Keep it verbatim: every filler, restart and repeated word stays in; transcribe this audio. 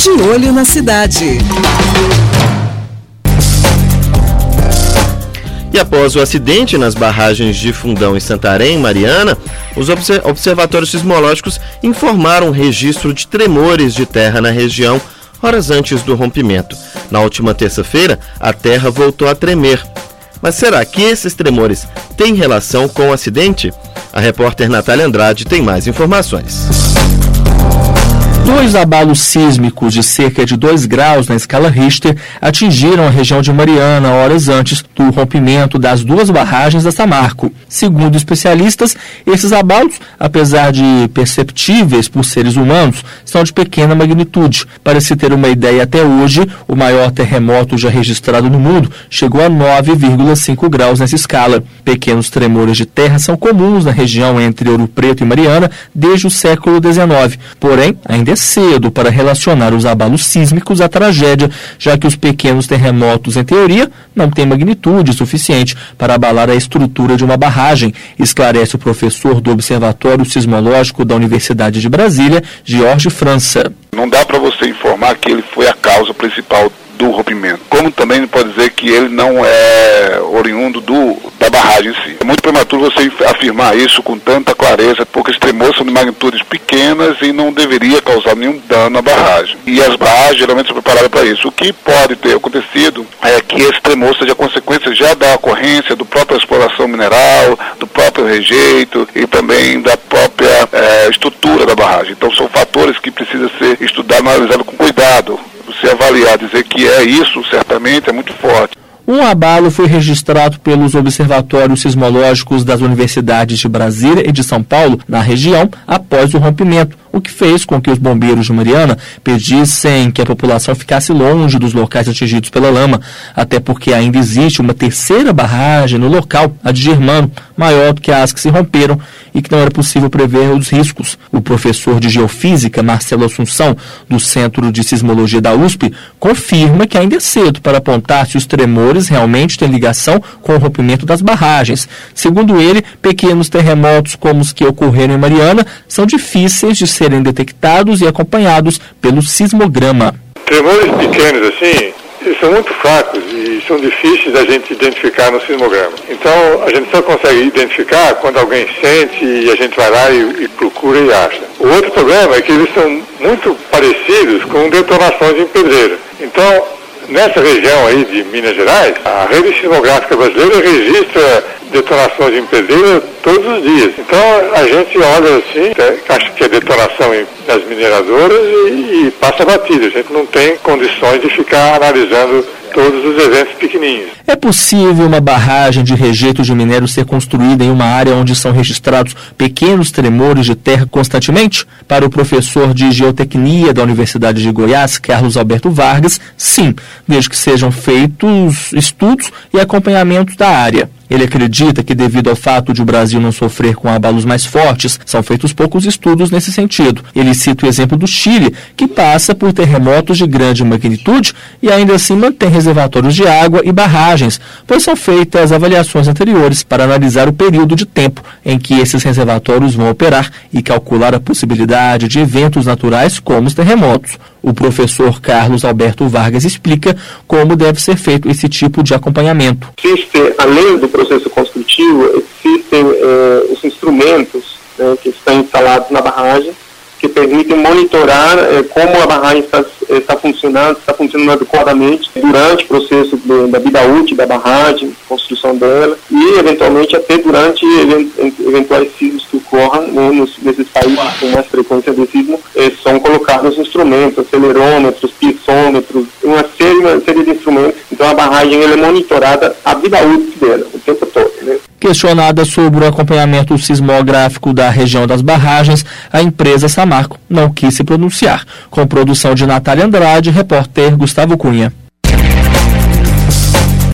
De Olho na Cidade. E após o acidente nas barragens de Fundão e Santarém, Mariana, os observatórios sismológicos informaram o registro de tremores de terra na região horas antes do rompimento. Na última terça-feira, a terra voltou a tremer. Mas será que esses tremores têm relação com o acidente? A repórter Natália Andrade tem mais informações. Dois abalos sísmicos de cerca de dois graus na escala Richter atingiram a região de Mariana horas antes do rompimento das duas barragens da Samarco. Segundo especialistas, esses abalos, apesar de perceptíveis por seres humanos, são de pequena magnitude. Para se ter uma ideia, até hoje, o maior terremoto já registrado no mundo chegou a nove vírgula cinco graus nessa escala. Pequenos tremores de terra são comuns na região entre Ouro Preto e Mariana desde o século dezenove. Porém, ainda é cedo para relacionar os abalos sísmicos à tragédia, já que os pequenos terremotos, em teoria, não têm magnitude suficiente para abalar a estrutura de uma barragem, esclarece o professor do Observatório Sismológico da Universidade de Brasília, Jorge França. Não dá para você informar que ele foi a causa principal do rompimento, como também não pode dizer que ele não é oriundo do, da barragem em si. É muito prematuro você afirmar isso com tanta clareza, porque os tremores são de magnitudes pequenas e não deveria causar nenhum dano à barragem. E as barragens geralmente são preparadas para isso. O que pode ter acontecido é que esse tremor seja consequência já da ocorrência do própria exploração mineral, do próprio rejeito e também da própria é, estrutura da barragem. Então são fatores que precisam ser estudados, analisados com cuidado. Você avaliar, dizer que é isso, certamente, é muito forte. Um abalo foi registrado pelos observatórios sismológicos das universidades de Brasília e de São Paulo, na região, após o rompimento, o que fez com que os bombeiros de Mariana pedissem que a população ficasse longe dos locais atingidos pela lama, até porque ainda existe uma terceira barragem no local, a de Germano, maior do que as que se romperam e que não era possível prever os riscos. O professor de Geofísica, Marcelo Assunção, do Centro de Sismologia da U S P, confirma que ainda é cedo para apontar se os tremores realmente têm ligação com o rompimento das barragens. Segundo ele, pequenos terremotos como os que ocorreram em Mariana são difíceis de serem detectados e acompanhados pelo sismograma. Tremores pequenos assim, eles são muito fracos e são difíceis da gente identificar no sismograma. Então, a gente só consegue identificar quando alguém sente e a gente vai lá e, e procura e acha. O outro problema é que eles são muito parecidos com detonações em pedreira. Então, nessa região aí de Minas Gerais, a rede sismográfica brasileira registra detonações em pedreira todos os dias. Então a gente olha assim, acha que é detonação nas mineradoras e, e passa batida. A gente não tem condições de ficar analisando todos os eventos pequenininhos. É possível uma barragem de rejeito de minério ser construída em uma área onde são registrados pequenos tremores de terra constantemente? Para o professor de Geotecnia da Universidade de Goiás, Carlos Alberto Vargas, sim, desde que sejam feitos estudos e acompanhamentos da área. Ele acredita que, devido ao fato de o Brasil não sofrer com abalos mais fortes, são feitos poucos estudos nesse sentido. Ele cita o exemplo do Chile, que passa por terremotos de grande magnitude e ainda assim mantém reservatórios de água e barragens, pois são feitas avaliações anteriores para analisar o período de tempo em que esses reservatórios vão operar e calcular a possibilidade de eventos naturais como os terremotos. O professor Carlos Alberto Vargas explica como deve ser feito esse tipo de acompanhamento. Existe, além do processo construtivo, existem eh, os instrumentos né, que estão instalados na barragem, que permitem monitorar eh, como a barragem está, está funcionando, está funcionando adequadamente durante o processo de, da vida útil da barragem, construção dela, e eventualmente até durante eventuais sismos que ocorram né, nos, nesses países com mais frequência de sismo, eh, são colocados instrumentos, acelerômetros, pieçômetros, uma série, uma série de instrumentos. Então a barragem ela é monitorada a vida útil dela, o tempo todo. Né? Questionada sobre o acompanhamento sismográfico da região das barragens, a empresa Samarco não quis se pronunciar. Com produção de Natália Andrade, repórter Gustavo Cunha.